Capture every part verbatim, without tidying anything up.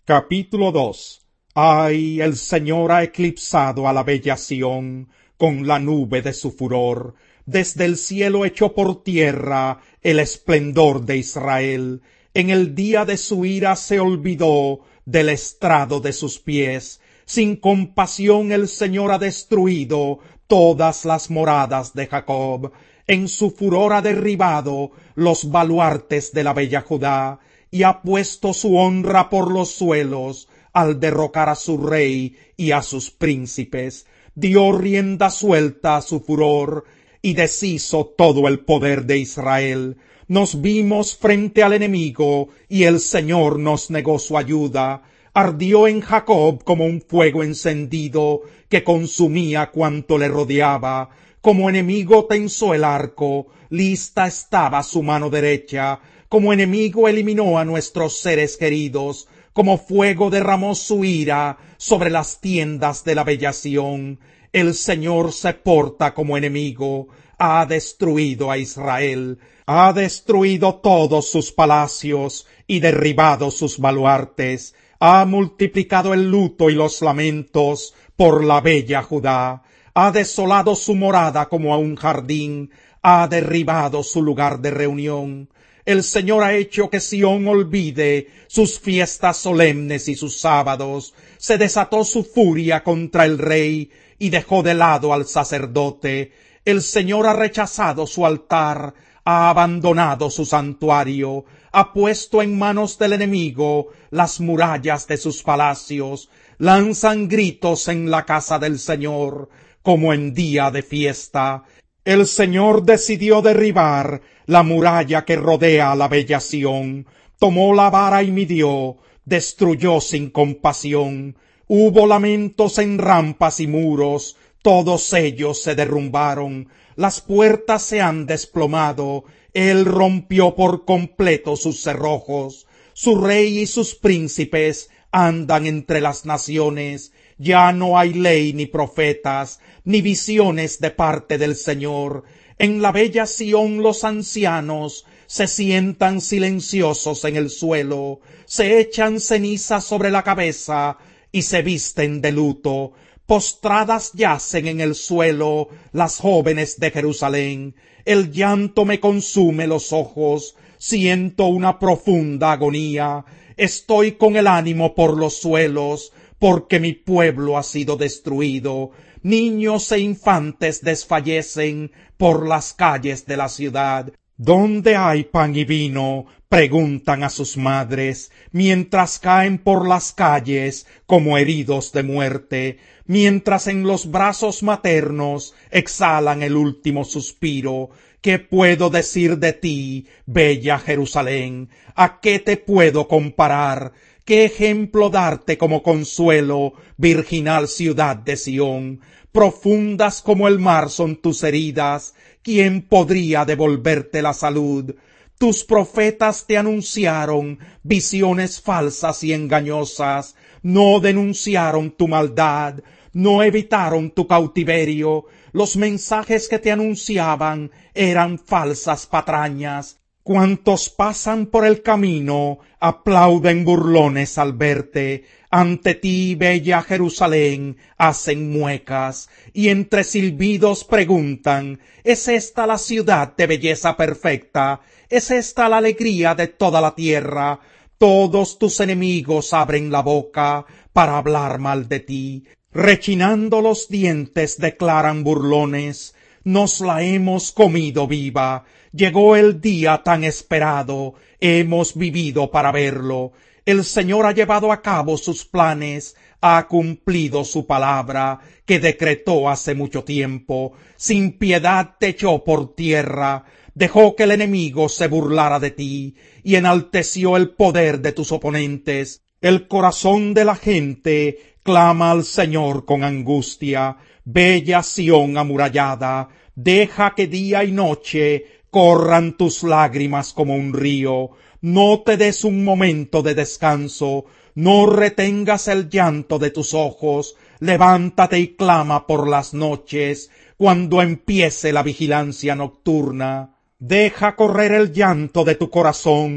Capítulo dos. Ay, el Señor ha eclipsado a la bella Sión con la nube de su furor. Desde el cielo echó por tierra el esplendor de Israel. En el día de su ira se olvidó del estrado de sus pies. Sin compasión el Señor ha destruido todas las moradas de Jacob. En su furor ha derribado los baluartes de la bella Judá, y ha puesto su honra por los suelos, al derrocar a su rey y a sus príncipes. Dio rienda suelta a su furor, y deshizo todo el poder de Israel. Nos vimos frente al enemigo, y el Señor nos negó su ayuda. Ardió en Jacob como un fuego encendido, que consumía cuanto le rodeaba. Como enemigo tensó el arco, lista estaba su mano derecha. Como enemigo eliminó a nuestros seres queridos, como fuego derramó su ira sobre las tiendas de la bella Sión. El Señor se porta como enemigo, ha destruido a Israel, ha destruido todos sus palacios y derribado sus baluartes, ha multiplicado el luto y los lamentos por la bella Judá, ha desolado su morada como a un jardín, ha derribado su lugar de reunión. El Señor ha hecho que Sión olvide sus fiestas solemnes y sus sábados. Se desató su furia contra el rey y dejó de lado al sacerdote. El Señor ha rechazado su altar, ha abandonado su santuario, ha puesto en manos del enemigo las murallas de sus palacios. Lanzan gritos en la casa del Señor, como en día de fiesta. El Señor decidió derribar la muralla que rodea a la bella Sión, tomó la vara y midió, destruyó sin compasión. Hubo lamentos en rampas y muros, todos ellos se derrumbaron, las puertas se han desplomado, él rompió por completo sus cerrojos. Su rey y sus príncipes andan entre las naciones. Ya no hay ley ni profetas, ni visiones de parte del Señor. En la bella Sión los ancianos se sientan silenciosos en el suelo, se echan ceniza sobre la cabeza y se visten de luto. Postradas yacen en el suelo las jóvenes de Jerusalén. El llanto me consume los ojos, siento una profunda agonía. Estoy con el ánimo por los suelos, porque mi pueblo ha sido destruido. Niños e infantes desfallecen por las calles de la ciudad. ¿Dónde hay pan y vino?, preguntan a sus madres, mientras caen por las calles como heridos de muerte, mientras en los brazos maternos exhalan el último suspiro. ¿Qué puedo decir de ti, bella Jerusalén? ¿A qué te puedo comparar? ¿Qué ejemplo darte como consuelo, virginal ciudad de Sión? Profundas como el mar son tus heridas, ¿quién podría devolverte la salud? Tus profetas te anunciaron visiones falsas y engañosas, no denunciaron tu maldad, no evitaron tu cautiverio, los mensajes que te anunciaban eran falsas patrañas. Cuantos pasan por el camino aplauden burlones al verte. Ante ti, bella Jerusalén, hacen muecas, y entre silbidos preguntan, ¿es esta la ciudad de belleza perfecta? ¿Es esta la alegría de toda la tierra? Todos tus enemigos abren la boca para hablar mal de ti. Rechinando los dientes declaran burlones, nos la hemos comido viva. Llegó el día tan esperado, hemos vivido para verlo. El Señor ha llevado a cabo sus planes, ha cumplido su palabra, que decretó hace mucho tiempo. Sin piedad te echó por tierra, dejó que el enemigo se burlara de ti, y enalteció el poder de tus oponentes. El corazón de la gente clama al Señor con angustia. Bella Sión amurallada, deja que día y noche corran tus lágrimas como un río. No te des un momento de descanso, no retengas el llanto de tus ojos. Levántate y clama por las noches, cuando empiece la vigilancia nocturna. Deja correr el llanto de tu corazón,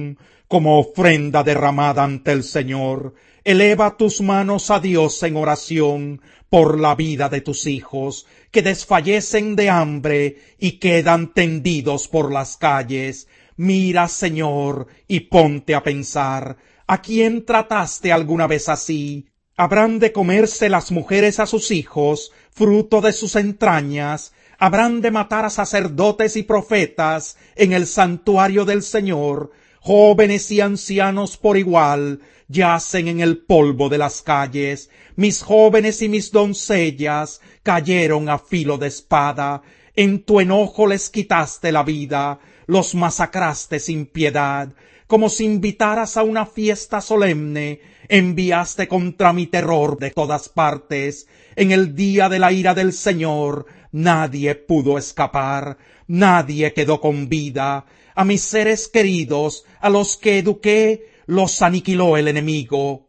como ofrenda derramada ante el Señor. Eleva tus manos a Dios en oración por la vida de tus hijos, que desfallecen de hambre y quedan tendidos por las calles. Mira, Señor, y ponte a pensar, ¿a quién trataste alguna vez así? ¿Habrán de comerse las mujeres a sus hijos, fruto de sus entrañas? ¿Habrán de matar a sacerdotes y profetas en el santuario del Señor? Jóvenes y ancianos por igual yacen en el polvo de las calles. Mis jóvenes y mis doncellas cayeron a filo de espada. En tu enojo les quitaste la vida, los masacraste sin piedad. Como si invitaras a una fiesta solemne, enviaste contra mi terror de todas partes. En el día de la ira del Señor nadie pudo escapar, nadie quedó con vida. A mis seres queridos, a los que eduqué, los aniquiló el enemigo.